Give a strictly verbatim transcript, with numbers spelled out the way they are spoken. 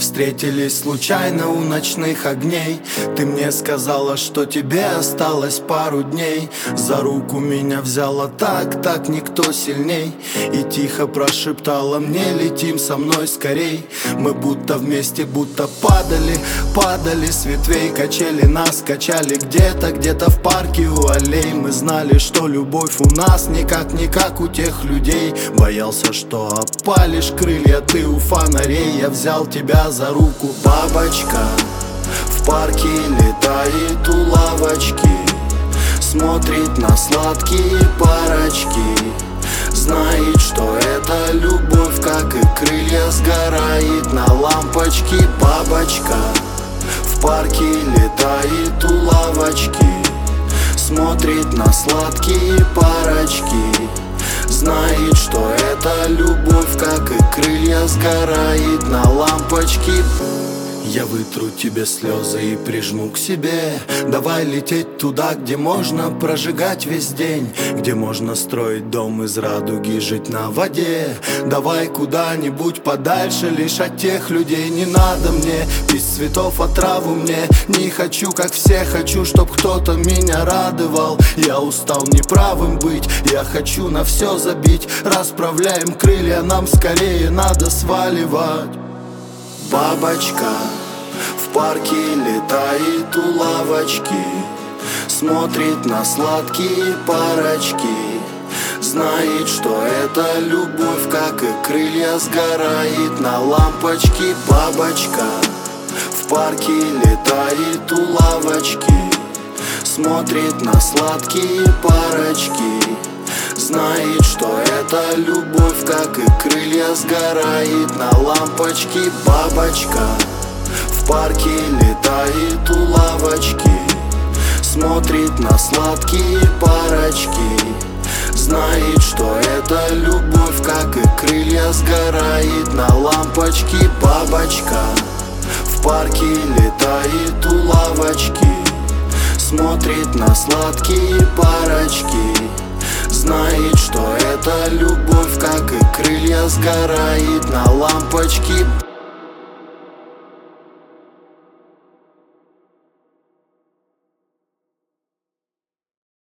Встретились случайно у ночных огней. Ты мне сказала, что тебе осталось пару дней. За руку меня взяла так, так никто сильней. И тихо прошептала мне: летим со мной скорей. Мы будто вместе, будто падали, падали с ветвей. Качели нас, качали где-то, где-то в парке у аллей. Мы знали, что любовь у нас не как, не как у тех людей. Боялся, что опалишь крылья ты у фонарей. Я взял тебя за руку, бабочка, в парке летает у лавочки, смотрит на сладкие парочки. Знает, что это любовь, как и крылья, сгорает на лампочке. Бабочка, в парке летает у лавочки, смотрит на сладкие парочки. Знает, что это любовь, как и крылья, сгорает на лампочке. Я вытру тебе слезы и прижму к себе. Давай лететь туда, где можно прожигать весь день, где можно строить дом из радуги, жить на воде. Давай куда-нибудь подальше, лишь от тех людей. Не надо мне без цветов отраву мне. Не хочу, как все, хочу, чтоб кто-то меня радовал. Я устал неправым быть, я хочу на все забить. Расправляем крылья, нам скорее надо сваливать. Бабочка, в парке летает у лавочки, смотрит на сладкие парочки. Знает, что это любовь, как и крылья, сгорает на лампочке. Бабочка, в парке летает у лавочки, смотрит на сладкие парочки. Знает, что это любовь, как и крылья, сгорает на лампочке. Бабочка, в парке летает у лавочки, смотрит на сладкие парочки. Знает, что это любовь, как и крылья, сгорает на лампочке. Бабочка, в парке летает у лавочки, смотрит на сладкие парочки. Знает, что это любовь, как и крылья, сгорает на лампочке.